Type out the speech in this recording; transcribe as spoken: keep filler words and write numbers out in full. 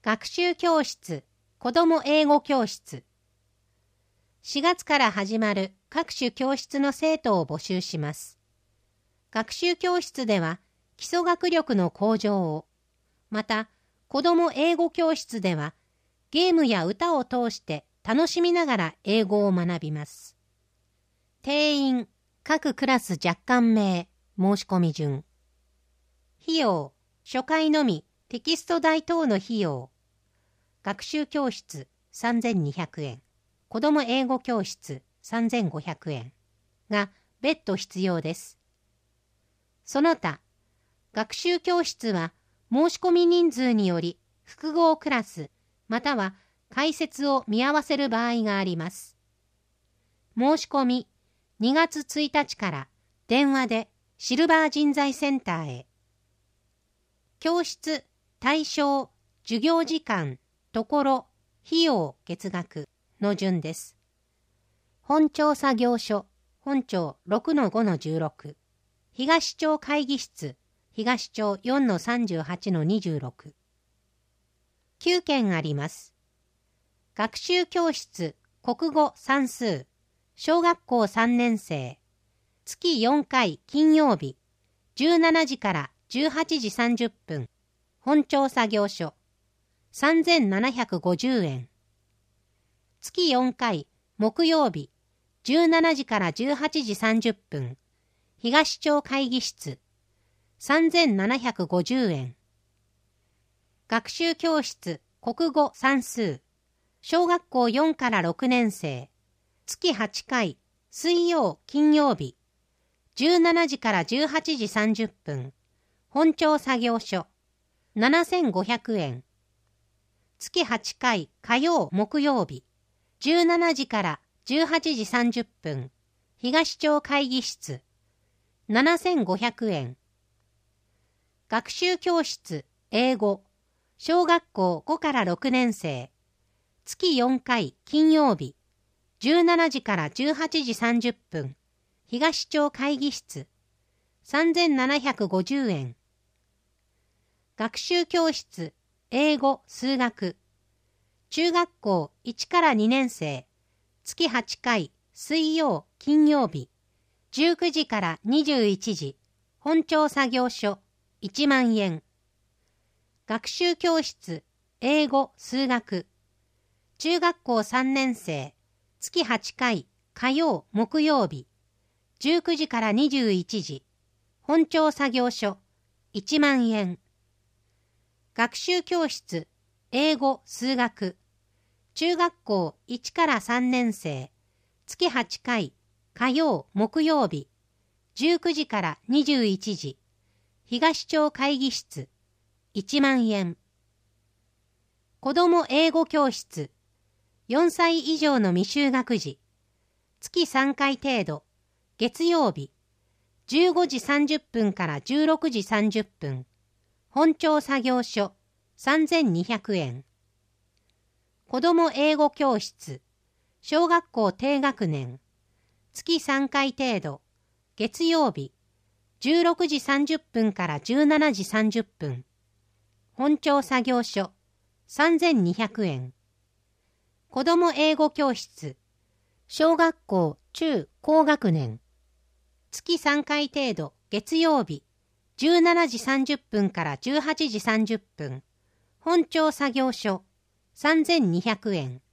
学習教室、子ども英語教室。しがつから始まる各種教室の生徒を募集します。学習教室では基礎学力の向上を、また子ども英語教室ではゲームや歌を通して楽しみながら英語を学びます。定員、各クラス若干名、申し込み順。費用、初回のみテキスト代等の費用。学習教室さんぜんにひゃくえん、子ども英語教室さんぜんごひゃくえんが別途必要です。その他、学習教室は申し込み人数により複合クラスまたは解説を見合わせる場合があります。申し込みにがつついたちから電話でシルバー人材センターへ。教室、対象、授業時間、ところ、費用、月額の順です。本庁作業所、本庁 ろくのごのじゅうろく、東庁会議室、東庁 よんのさんじゅうはちのにじゅうろく。きゅうけんあります。学習教室、国語算数、小学校さんねん生、月よんかい金曜日、じゅうしちじからじゅうはちじさんじゅっぷん、本庁作業所、さんぜんななひゃくごじゅうえん。月よんかい木曜日、じゅうしちじからじゅうはちじさんじゅっぷん、東庁会議室、さんぜんななひゃくごじゅうえん。学習教室、国語算数、小学校よんからろくねん生、月はちかい、水曜金曜日、じゅうしちじからじゅうはちじさんじゅっぷん、本庁作業所、ななせんごひゃくえん。月はちかい火曜木曜日、じゅうしちじからじゅうはちじさんじゅっぷん、東庁会議室、ななせんごひゃくえん。学習教室、英語、小学校ごからろくねん生、月よんかい金曜日、じゅうしちじからじゅうはちじさんじゅっぷん、東庁会議室、さんぜんななひゃくごじゅうえん。学習教室、英語、数学、中学校いちからにねん生、月はちかい水曜金曜日、じゅうくじからにじゅういちじ、本庁作業所、いちまんえん。学習教室、英語、数学、中学校さんねん生、月はちかい火曜木曜日、じゅうくじからにじゅういちじ、本庁作業所、いちまんえん。学習教室、英語、数学、中学校いちからさんねん生、月はちかい火曜木曜日、じゅうくじからにじゅういちじ、東庁会議室、いちまんえん。子ども英語教室、よんさい以上の未就学児、月さんかい程度、月曜日、じゅうごじさんじゅっぷんからじゅうろくじさんじゅっぷん、本庁作業所、さんぜんにひゃくえん。子ども英語教室、小学校低学年、月さんかい程度、月曜日、じゅうろくじさんじゅっぷんからじゅうしちじさんじゅっぷん、本庁作業所、さんぜんにひゃくえん。子ども英語教室、小学校中高学年、月さんかい程度、月曜日、じゅうしちじさんじゅっぷんからじゅうはちじさんじゅっぷん、本庁作業所、さんぜんにひゃくえん。